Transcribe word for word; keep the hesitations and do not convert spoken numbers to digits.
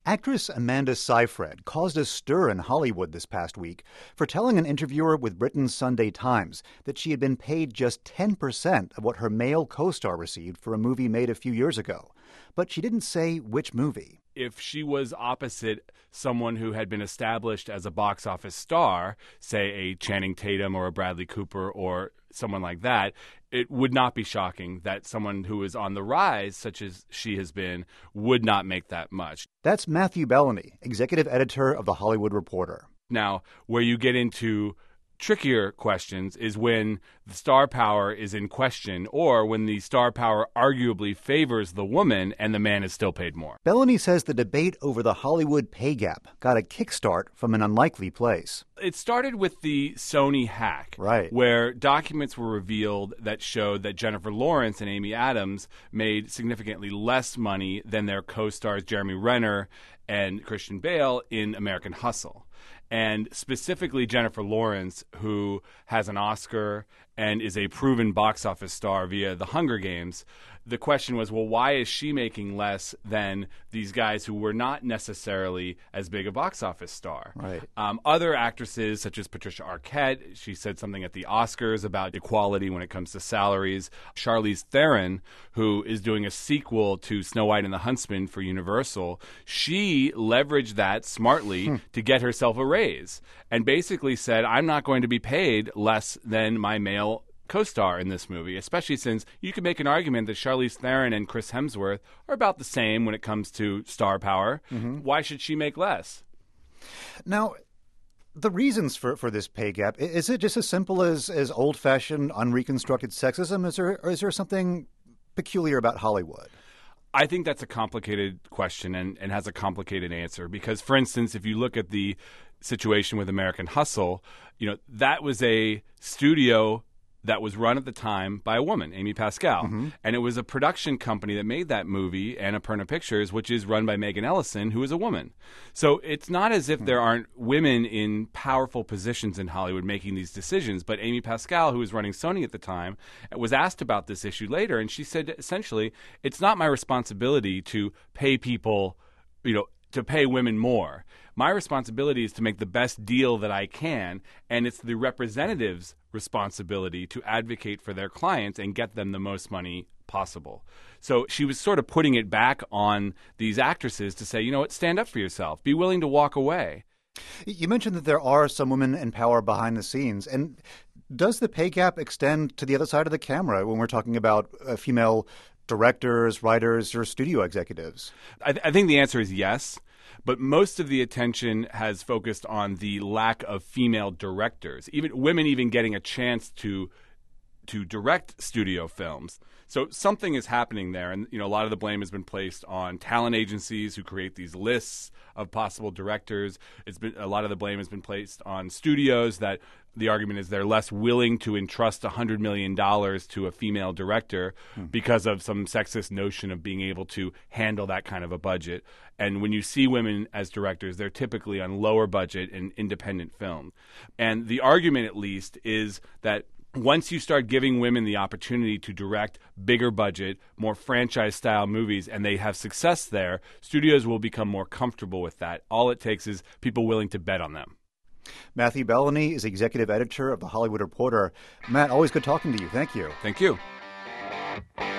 Actress Amanda Seyfried caused a stir in Hollywood this past week for telling an interviewer with Britain's Sunday Times that she had been paid just ten percent of what her male co-star received for a movie made a few years ago. But she didn't say which movie. If she was opposite someone who had been established as a box office star, say a Channing Tatum or a Bradley Cooper or someone like that, it would not be shocking that someone who is on the rise, such as she has been, would not make that much. That's Matthew Bellany, executive editor of The Hollywood Reporter. Now, where you get into trickier questions is when the star power is in question or when the star power arguably favors the woman and the man is still paid more. Bellany says the debate over the Hollywood pay gap got a kickstart from an unlikely place. It started with the Sony hack, right, where documents were revealed that showed that Jennifer Lawrence and Amy Adams made significantly less money than their co-stars Jeremy Renner and Christian Bale in American Hustle. And specifically Jennifer Lawrence, who has an Oscar and is a proven box office star via The Hunger Games. The question was, well, why is she making less than these guys who were not necessarily as big a box office star? Right. Um, other actresses, such as Patricia Arquette, she said something at the Oscars about equality when it comes to salaries. Charlize Theron, who is doing a sequel to Snow White and the Huntsman for Universal, she leveraged that smartly hmm. to get herself a raise and basically said, I'm not going to be paid less than my male co-star in this movie, especially since you could make an argument that Charlize Theron and Chris Hemsworth are about the same when it comes to star power. Mm-hmm. Why should she make less? Now, the reasons for, for this pay gap, is it just as simple as, as old-fashioned, unreconstructed sexism? Is there, or is there something peculiar about Hollywood? I think that's a complicated question and, and has a complicated answer because, for instance, if you look at the situation with American Hustle, you know, that was a studio that was run at the time by a woman, Amy Pascal. Mm-hmm. And it was a production company that made that movie, Annapurna Pictures, which is run by Megan Ellison, who is a woman. So it's not as if mm-hmm. there aren't women in powerful positions in Hollywood making these decisions. But Amy Pascal, who was running Sony at the time, was asked about this issue later. And she said, essentially, it's not my responsibility to pay people, you know, to pay women more. My responsibility is to make the best deal that I can, and it's the representative's responsibility to advocate for their clients and get them the most money possible. So she was sort of putting it back on these actresses to say, you know what, stand up for yourself. Be willing to walk away. You mentioned that there are some women in power behind the scenes, and does the pay gap extend to the other side of the camera when we're talking about uh, female directors, writers, or studio executives? I, th- I think the answer is yes. But most of the attention has focused on the lack of female directors, even women even getting a chance to to direct studio films. So something is happening there, and you know a lot of the blame has been placed on talent agencies who create these lists of possible directors. It's been a lot of the blame has been placed on studios that the argument is they're less willing to entrust one hundred million dollars to a female director hmm. because of some sexist notion of being able to handle that kind of a budget. And when you see women as directors, they're typically on lower budget and independent film. And the argument, at least, is that once you start giving women the opportunity to direct bigger budget, more franchise-style movies, and they have success there, studios will become more comfortable with that. All it takes is people willing to bet on them. Matthew Bellany is executive editor of The Hollywood Reporter. Matt, always good talking to you. Thank you. Thank you.